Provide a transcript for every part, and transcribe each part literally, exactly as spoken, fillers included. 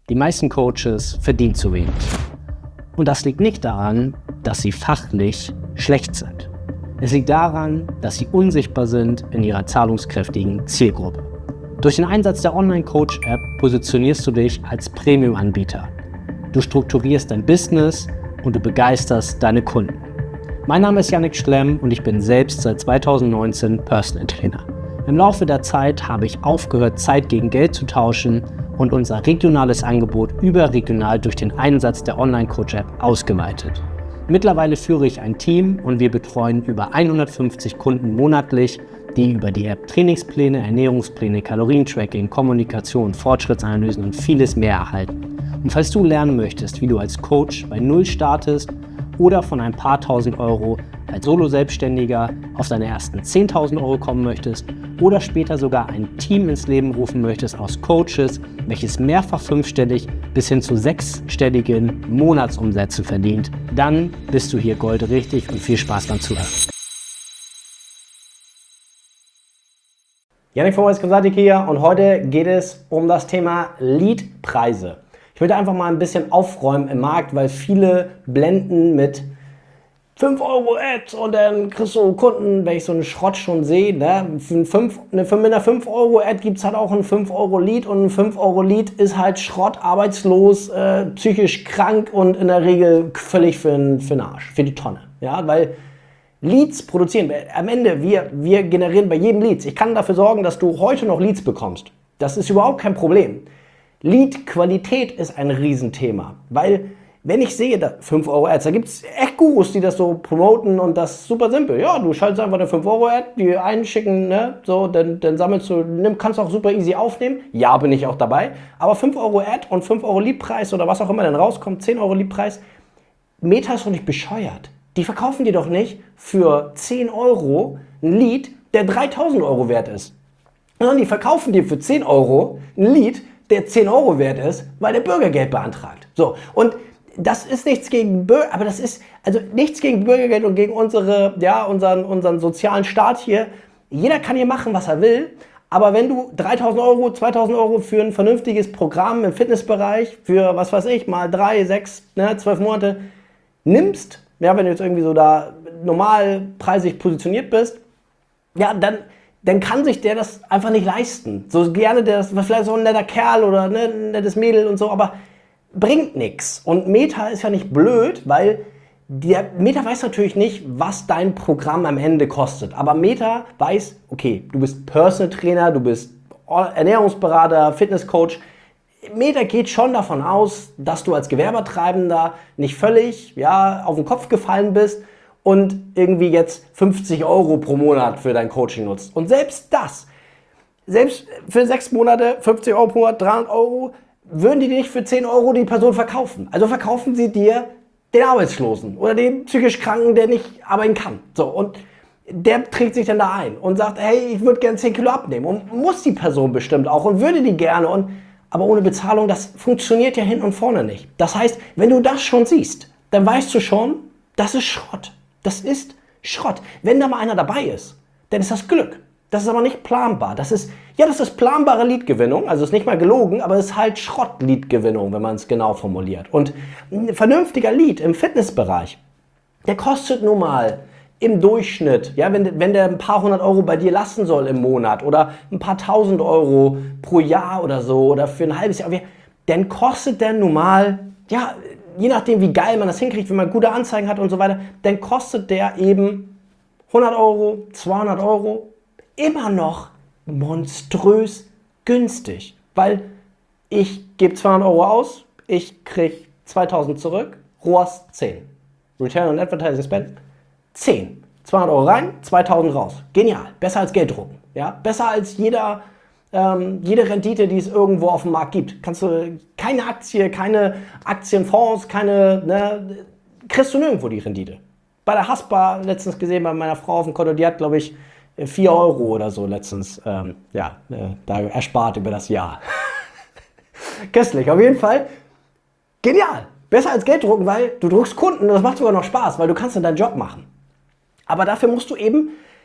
Die meisten Coaches verdienen zu wenig. Und das liegt nicht daran, dass sie fachlich schlecht sind. Es liegt daran, dass sie unsichtbar sind in ihrer zahlungskräftigen Zielgruppe. Durch den Einsatz der Online-Coach-App positionierst du dich als Premium-Anbieter. Du strukturierst dein Business und du begeisterst deine Kunden. Mein Name ist Yannick Schlemm und ich bin selbst seit zweitausendneunzehn Personal Trainer. Im Laufe der Zeit habe ich aufgehört, Zeit gegen Geld zu tauschen und unser regionales Angebot überregional durch den Einsatz der Online-Coach-App ausgeweitet. Mittlerweile führe ich ein Team und wir betreuen über hundertfünfzig Kunden monatlich, die über die App Trainingspläne, Ernährungspläne, Kalorientracking, Kommunikation, Fortschrittsanalysen und vieles mehr erhalten. Und falls du lernen möchtest, wie du als Coach bei Null startest oder von ein paar tausend Euro als Solo-Selbstständiger auf deine ersten zehntausend Euro kommen möchtest oder später sogar ein Team ins Leben rufen möchtest aus Coaches, welches mehrfach fünfstellig bis hin zu sechsstelligen Monatsumsätze verdient, dann bist du hier goldrichtig und viel Spaß beim Zuhören. Yannick von Voice Consulting hier und heute geht es um das Thema Leadpreise. Ich möchte einfach mal ein bisschen aufräumen im Markt, weil viele blenden mit fünf Euro Ads und dann kriegst du Kunden, wenn ich so einen Schrott schon sehe, ne? Für fünf, eine, für eine fünf Euro Ad gibt es halt auch ein fünf Euro Lead und ein fünf Euro Lead ist halt Schrott, arbeitslos, äh, psychisch krank und in der Regel völlig für den, für den Arsch, für die Tonne. Ja? Weil Leads produzieren, am Ende, wir, wir generieren bei jedem Leads. Ich kann dafür sorgen, dass du heute noch Leads bekommst. Das ist überhaupt kein Problem. Lead-Qualität ist ein Riesenthema, weil wenn ich sehe, da fünf Euro Ads, da gibt es echt Gurus, die das so promoten und das ist super simpel. Ja, du schaltest einfach eine fünf Euro Ad, die einschicken, ne, so, dann, dann sammelst du, nimm, kannst du auch super easy aufnehmen. Ja, bin ich auch dabei. Aber fünf Euro Ad und fünf Euro Leadpreis oder was auch immer dann rauskommt, zehn Euro Leadpreis, Meta ist doch nicht bescheuert. Die verkaufen dir doch nicht für zehn Euro ein Lead, der dreitausend Euro wert ist. Sondern die verkaufen dir für zehn Euro ein Lead, der zehn Euro wert ist, weil der Bürgergeld beantragt. So, und das ist nichts gegen Bürger, aber das ist also nichts gegen Bürgergeld und gegen unsere, ja, unseren, unseren sozialen Staat hier. Jeder kann hier machen, was er will, aber wenn du dreitausend Euro, zweitausend Euro für ein vernünftiges Programm im Fitnessbereich, für was weiß ich, mal drei, sechs, ne, zwölf Monate nimmst, ja, wenn du jetzt irgendwie so da normalpreisig positioniert bist, ja, dann dann kann sich der das einfach nicht leisten. So gerne der, vielleicht so ein netter Kerl oder ne, ein nettes Mädel und so, aber bringt nichts. Und Meta ist ja nicht blöd, weil der Meta weiß natürlich nicht, was dein Programm am Ende kostet. Aber Meta weiß, okay, du bist Personal Trainer, du bist Ernährungsberater, Fitnesscoach. Meta geht schon davon aus, dass du als Gewerbetreibender nicht völlig ja, auf den Kopf gefallen bist und irgendwie jetzt fünfzig Euro pro Monat für dein Coaching nutzt. Und selbst das, selbst für sechs Monate, fünfzig Euro pro Monat, dreihundert Euro, würden die dir nicht für zehn Euro die Person verkaufen. Also verkaufen sie dir den Arbeitslosen oder den psychisch Kranken, der nicht arbeiten kann. So, und der trägt sich dann da ein und sagt, hey, ich würde gerne zehn Kilo abnehmen. Und muss die Person bestimmt auch und würde die gerne. Und, aber ohne Bezahlung, das funktioniert ja hinten und vorne nicht. Das heißt, wenn du das schon siehst, dann weißt du schon, das ist Schrott. Das ist Schrott. Wenn da mal einer dabei ist, dann ist das Glück. Das ist aber nicht planbar. Das ist, ja, das ist planbare Leadgewinnung. Also ist nicht mal gelogen, aber es ist halt Schrott-Leadgewinnung, wenn man es genau formuliert. Und ein vernünftiger Lead im Fitnessbereich, der kostet nun mal im Durchschnitt, ja, wenn, wenn der ein paar hundert Euro bei dir lassen soll im Monat oder ein paar tausend Euro pro Jahr oder so oder für ein halbes Jahr, dann kostet der nun mal, ja, je nachdem wie geil man das hinkriegt, wenn man gute Anzeigen hat und so weiter, dann kostet der eben hundert Euro, zweihundert Euro, immer noch monströs günstig, weil ich gebe zweihundert Euro aus, ich kriege zweitausend zurück, R O A S zehn. Return on Advertising Spend zehn. zweihundert Euro rein, zweitausend raus. Genial. Besser als Geld drucken. Ja? Besser als jeder, ähm, jede Rendite, die es irgendwo auf dem Markt gibt. Kannst du keine Aktie, keine Aktienfonds, keine, ne, kriegst du nirgendwo die Rendite. Bei der Haspa letztens gesehen, bei meiner Frau auf dem Konto, die hat, glaube ich, vier Euro oder so letztens ähm, ja, äh, da erspart über das Jahr. Köstlich, auf jeden Fall. Genial. Besser als Geld drucken, weil du druckst Kunden und das macht sogar noch Spaß, weil du kannst dann deinen Job machen. Aber dafür musst du eben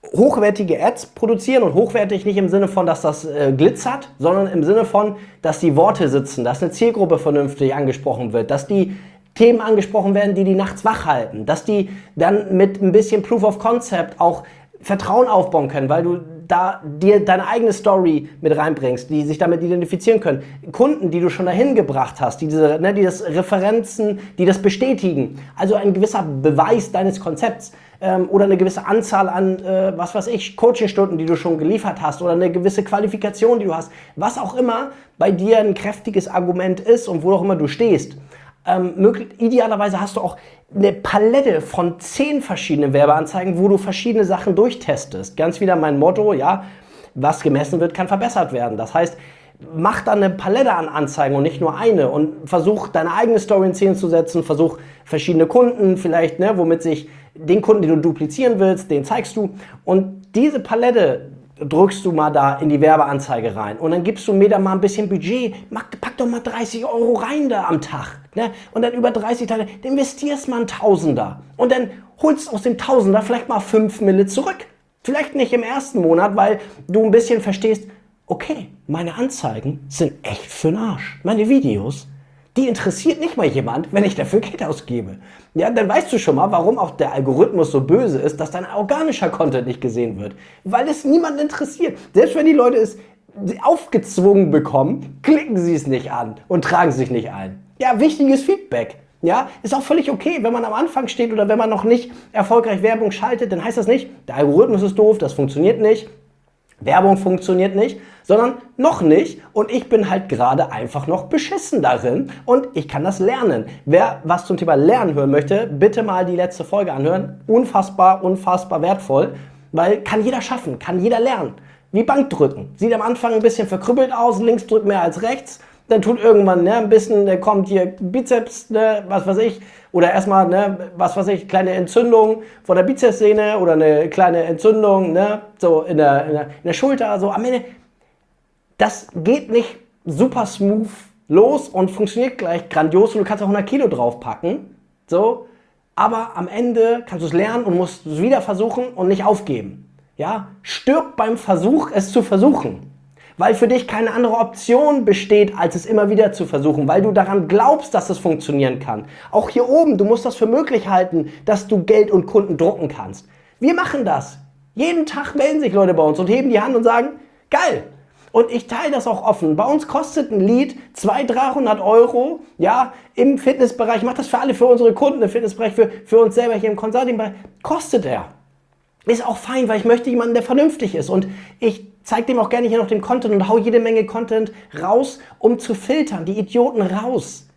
hochwertige Ads produzieren und hochwertig nicht im Sinne von, dass das äh, glitzert, sondern im Sinne von, dass die Worte sitzen, dass eine Zielgruppe vernünftig angesprochen wird, dass die Themen angesprochen werden, die die nachts wach halten, dass die dann mit ein bisschen Proof of Concept auch Vertrauen aufbauen können, weil du da dir deine eigene Story mit reinbringst, die sich damit identifizieren können. Kunden, die du schon dahin gebracht hast, die, diese, ne, die das Referenzen, die das bestätigen. Also ein gewisser Beweis deines Konzepts ähm, oder eine gewisse Anzahl an, äh, was weiß ich, Coachingstunden, die du schon geliefert hast oder eine gewisse Qualifikation, die du hast. Was auch immer bei dir ein kräftiges Argument ist und wo auch immer du stehst. Ähm, möglich, idealerweise hast du auch eine Palette von zehn verschiedenen Werbeanzeigen, wo du verschiedene Sachen durchtestest. Ganz wieder mein Motto, ja, was gemessen wird, kann verbessert werden. Das heißt, mach dann eine Palette an Anzeigen und nicht nur eine und versuch deine eigene Story in Szene zu setzen, versuch verschiedene Kunden vielleicht, ne, womit sich den Kunden, den du duplizieren willst, den zeigst du und diese Palette drückst du mal da in die Werbeanzeige rein und dann gibst du mir da mal ein bisschen Budget, pack doch mal dreißig Euro rein da am Tag, ne? Und dann über dreißig Tage, dann investierst mal einen Tausender und dann holst aus dem Tausender vielleicht mal fünf Mille zurück. Vielleicht nicht im ersten Monat, weil du ein bisschen verstehst, okay, meine Anzeigen sind echt für den Arsch. Meine Videos, die interessiert nicht mal jemand, wenn ich dafür Geld ausgebe. Ja, dann weißt du schon mal, warum auch der Algorithmus so böse ist, dass dein organischer Content nicht gesehen wird. Weil es niemanden interessiert. Selbst wenn die Leute es aufgezwungen bekommen, klicken sie es nicht an und tragen sich nicht ein. Ja, wichtiges Feedback. Ja, ist auch völlig okay, wenn man am Anfang steht oder wenn man noch nicht erfolgreich Werbung schaltet, dann heißt das nicht, der Algorithmus ist doof, das funktioniert nicht. Werbung funktioniert nicht, sondern noch nicht und ich bin halt gerade einfach noch beschissen darin und ich kann das lernen. Wer was zum Thema Lernen hören möchte, bitte mal die letzte Folge anhören. Unfassbar, unfassbar wertvoll, weil kann jeder schaffen, kann jeder lernen. Wie Bankdrücken. Sieht am Anfang ein bisschen verkrüppelt aus, links drückt mehr als rechts, dann tut irgendwann ne, ein bisschen, da kommt hier Bizeps, ne, was weiß ich, oder erstmal, ne, was weiß ich, kleine Entzündung von der Bizepssehne oder eine kleine Entzündung, ne, so in der, in der, in der Schulter, so am Ende. Das geht nicht super smooth los und funktioniert gleich grandios und du kannst auch hundert Kilo draufpacken, so, aber am Ende kannst du es lernen und musst es wieder versuchen und nicht aufgeben. Ja, stirb beim Versuch, es zu versuchen. Weil für dich keine andere Option besteht, als es immer wieder zu versuchen, weil du daran glaubst, dass es funktionieren kann. Auch hier oben, du musst das für möglich halten, dass du Geld und Kunden drucken kannst. Wir machen das. Jeden Tag melden sich Leute bei uns und heben die Hand und sagen, geil. Und ich teile das auch offen. Bei uns kostet ein Lead zweihundert, dreihundert Euro, ja, im Fitnessbereich. Ich mache das für alle, für unsere Kunden im Fitnessbereich, für, für uns selber hier im Consulting-Bereich. Kostet er. Ist auch fein, weil ich möchte jemanden, der vernünftig ist. Und ich zeige dem auch gerne hier noch den Content und hau jede Menge Content raus, um zu filtern. Die Idioten raus.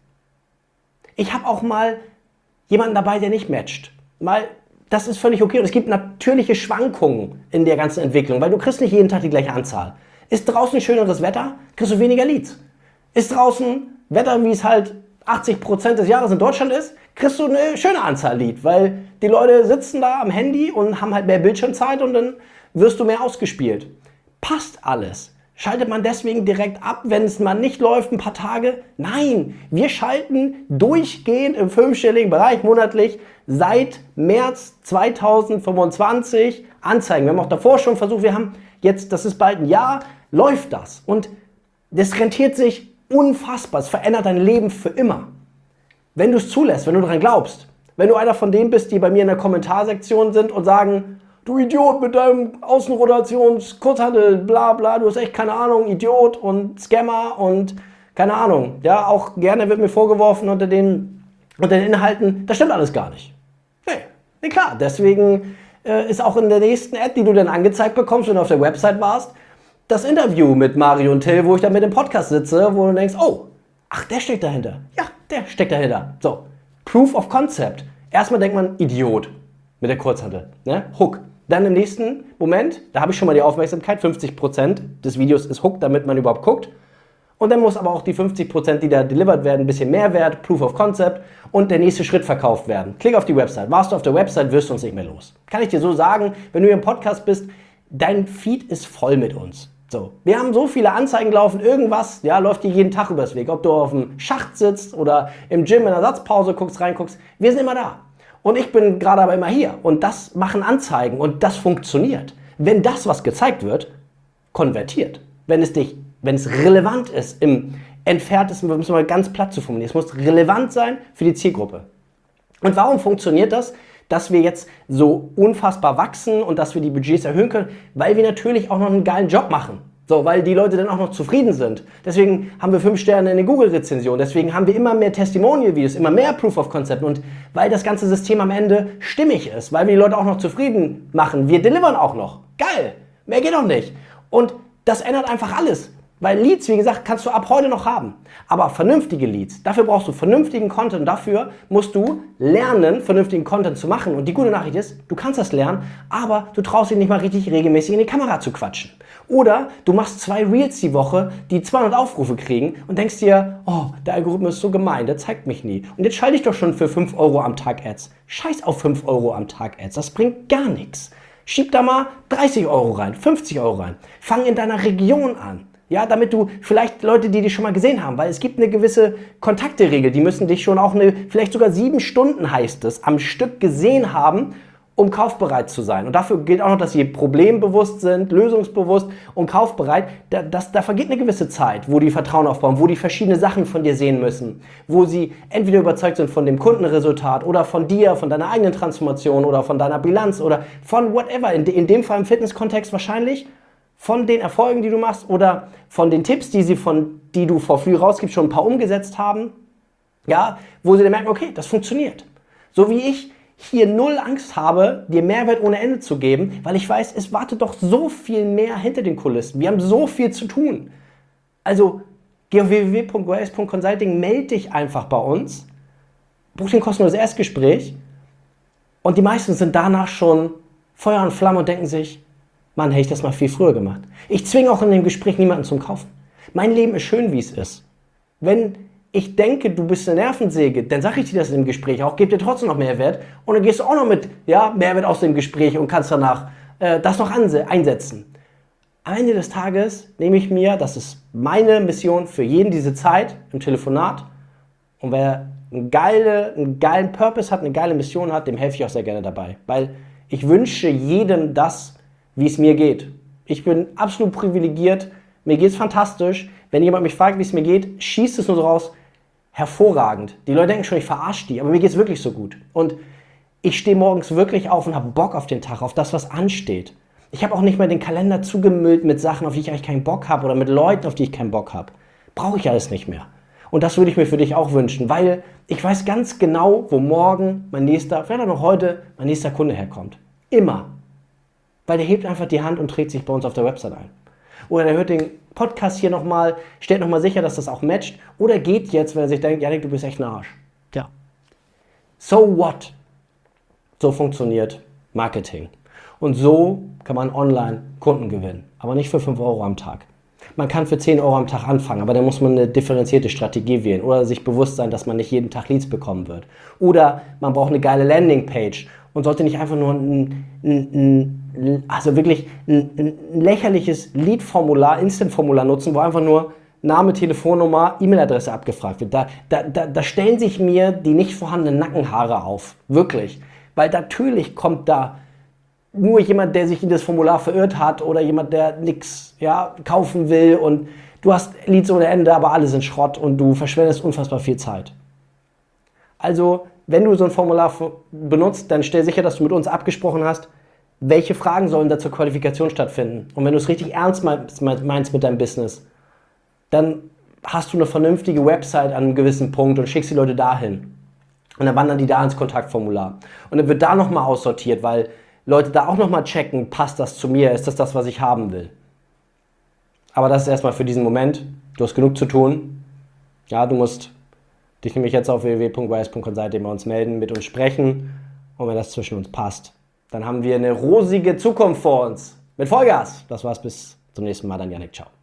Ich habe auch mal jemanden dabei, der nicht matcht. Mal, das ist völlig okay. Und es gibt natürliche Schwankungen in der ganzen Entwicklung, weil du kriegst nicht jeden Tag die gleiche Anzahl. Ist draußen schöneres Wetter, kriegst du weniger Leads. Ist draußen Wetter, wie es halt achtzig Prozent des Jahres in Deutschland ist, kriegst du eine schöne Anzahl Lead, weil die Leute sitzen da am Handy und haben halt mehr Bildschirmzeit und dann wirst du mehr ausgespielt. Passt alles. Schaltet man deswegen direkt ab, wenn es mal nicht läuft, ein paar Tage? Nein, wir schalten durchgehend im fünfstelligen Bereich monatlich seit März zweitausendfünfundzwanzig Anzeigen. Wir haben auch davor schon versucht, wir haben jetzt, das ist bald ein Jahr, läuft das. Und das rentiert sich unfassbar. Es verändert dein Leben für immer. Wenn du es zulässt, wenn du daran glaubst. Wenn du einer von denen bist, die bei mir in der Kommentarsektion sind und sagen, du Idiot mit deinem Außenrotations-Kurzhandel, bla bla, du hast echt keine Ahnung, Idiot und Scammer und keine Ahnung. Ja, auch gerne wird mir vorgeworfen unter den, unter den Inhalten, das stimmt alles gar nicht. Nee, nee klar, deswegen äh, ist auch in der nächsten Ad, die du dann angezeigt bekommst, wenn du auf der Website warst, das Interview mit Mario und Till, wo ich dann mit dem Podcast sitze, wo du denkst, oh, ach, der steckt dahinter. Ja, der steckt dahinter. So, Proof of Concept. Erstmal denkt man, Idiot mit der Kurzhandel, ne? Hook. Dann im nächsten Moment, da habe ich schon mal die Aufmerksamkeit, fünfzig Prozent des Videos ist Hook, damit man überhaupt guckt. Und dann muss aber auch die fünfzig Prozent, die da delivered werden, ein bisschen Mehrwert, Proof of Concept und der nächste Schritt verkauft werden. Klick auf die Website. Warst du auf der Website, wirst du uns nicht mehr los. Kann ich dir so sagen, wenn du hier im Podcast bist, dein Feed ist voll mit uns. So, wir haben so viele Anzeigen laufen, irgendwas, ja, läuft dir jeden Tag übers Weg. Ob du auf dem Schacht sitzt oder im Gym in der Satzpause guckst, reinguckst, wir sind immer da. Und ich bin gerade aber immer hier und das machen Anzeigen und das funktioniert. wenn das, was gezeigt wird, konvertiert, wenn es dich, wenn es relevant ist im entferntesten, müssen wir mal ganz platt zu formulieren, es muss relevant sein für die Zielgruppe. Und warum funktioniert das, dass wir jetzt so unfassbar wachsen und dass wir die Budgets erhöhen können? Weil wir natürlich auch noch einen geilen Job machen. So, weil die Leute dann auch noch zufrieden sind. Deswegen haben wir fünf Sterne in der Google-Rezension. Deswegen haben wir immer mehr Testimonial-Videos, immer mehr Proof of Concept. Und weil das ganze System am Ende stimmig ist, weil wir die Leute auch noch zufrieden machen. Wir delivern auch noch. Geil. Mehr geht auch nicht. Und das ändert einfach alles. Weil Leads, wie gesagt, kannst du ab heute noch haben. Aber vernünftige Leads, dafür brauchst du vernünftigen Content. Dafür musst du lernen, vernünftigen Content zu machen. Und die gute Nachricht ist, du kannst das lernen, aber du traust dich nicht mal richtig regelmäßig in die Kamera zu quatschen. Oder du machst zwei Reels die Woche, die zweihundert Aufrufe kriegen und denkst dir, oh, der Algorithmus ist so gemein, der zeigt mich nie. Und jetzt schalte ich doch schon für fünf Euro am Tag Ads. Scheiß auf fünf Euro am Tag Ads, das bringt gar nichts. Schieb da mal dreißig Euro rein, fünfzig Euro rein. Fang in deiner Region an. Ja, damit du vielleicht Leute, die dich schon mal gesehen haben, weil es gibt eine gewisse Kontakteregel, die müssen dich schon auch eine, vielleicht sogar sieben Stunden heißt es, am Stück gesehen haben, um kaufbereit zu sein. Und dafür gilt auch noch, dass sie problembewusst sind, lösungsbewusst und kaufbereit. Da, das, da vergeht eine gewisse Zeit, wo die Vertrauen aufbauen, wo die verschiedene Sachen von dir sehen müssen, wo sie entweder überzeugt sind von dem Kundenresultat oder von dir, von deiner eigenen Transformation oder von deiner Bilanz oder von whatever, in, de, in dem Fall im Fitnesskontext wahrscheinlich, von den Erfolgen, die du machst oder von den Tipps, die sie von, die du for free rausgibst, schon ein paar umgesetzt haben, ja, wo sie dann merken, okay, das funktioniert. So wie ich hier null Angst habe, dir Mehrwert ohne Ende zu geben, weil ich weiß, es wartet doch so viel mehr hinter den Kulissen. Wir haben so viel zu tun. Also geh auf w w w punkt goes punkt consulting, melde dich einfach bei uns, buch dir ein kostenloses Erstgespräch und die meisten sind danach schon Feuer und Flamme und denken sich, Mann, hätte ich das mal viel früher gemacht. Ich zwinge auch in dem Gespräch niemanden zum Kaufen. Mein Leben ist schön, wie es ist. Wenn ich denke, du bist eine Nervensäge, dann sage ich dir das im Gespräch auch, gebe dir trotzdem noch Mehrwert und dann gehst du auch noch mit ja, Mehrwert aus dem Gespräch und kannst danach äh, das noch einsetzen. Am Ende des Tages nehme ich mir, das ist meine Mission für jeden diese Zeit im Telefonat und wer einen, geile, einen geilen Purpose hat, eine geile Mission hat, dem helfe ich auch sehr gerne dabei. Weil ich wünsche jedem das, wie es mir geht. Ich bin absolut privilegiert, mir geht es fantastisch. Wenn jemand mich fragt, wie es mir geht, schießt es nur so raus, hervorragend. Die Leute denken schon, ich verarsche die, aber mir geht es wirklich so gut. Und ich stehe morgens wirklich auf und habe Bock auf den Tag, auf das, was ansteht. Ich habe auch nicht mehr den Kalender zugemüllt mit Sachen, auf die ich eigentlich keinen Bock habe oder mit Leuten, auf die ich keinen Bock habe. Brauche ich alles nicht mehr. Und das würde ich mir für dich auch wünschen, weil ich weiß ganz genau, wo morgen mein nächster, vielleicht auch noch heute, mein nächster Kunde herkommt. Immer. Weil der hebt einfach die Hand und trägt sich bei uns auf der Website ein. Oder der hört den Podcast hier nochmal, stellt nochmal sicher, dass das auch matcht. Oder geht jetzt, wenn er sich denkt, Janik, du bist echt ein Arsch. Ja. So what? So funktioniert Marketing. Und so kann man online Kunden gewinnen. Aber nicht für fünf Euro am Tag. Man kann für zehn Euro am Tag anfangen, aber dann muss man eine differenzierte Strategie wählen. Oder sich bewusst sein, dass man nicht jeden Tag Leads bekommen wird. Oder man braucht eine geile Landingpage und sollte nicht einfach nur ein, ein, ein, also wirklich ein, ein lächerliches Lead-Formular, Instant-Formular nutzen, wo einfach nur Name, Telefonnummer, E-Mail-Adresse abgefragt wird. Da, da, da, da stellen sich mir die nicht vorhandenen Nackenhaare auf. Wirklich. Weil natürlich kommt da nur jemand, der sich in das Formular verirrt hat oder jemand, der nichts ja, kaufen will und du hast Leads ohne Ende, aber alle sind Schrott und du verschwendest unfassbar viel Zeit. Also, wenn du so ein Formular benutzt, dann stell sicher, dass du mit uns abgesprochen hast, welche Fragen sollen da zur Qualifikation stattfinden. Und wenn du es richtig ernst meinst mit deinem Business, dann hast du eine vernünftige Website an einem gewissen Punkt und schickst die Leute dahin. Und dann wandern die da ins Kontaktformular. Und dann wird da nochmal aussortiert, weil Leute da auch nochmal checken, passt das zu mir, ist das das, was ich haben will. Aber das ist erstmal für diesen Moment. Du hast genug zu tun. Ja, du musst dich nämlich jetzt auf w w w punkt goes punkt consulting bei uns melden, mit uns sprechen. Und wenn das zwischen uns passt, dann haben wir eine rosige Zukunft vor uns. Mit Vollgas. Das war's, bis zum nächsten Mal. Dann Janik, ciao.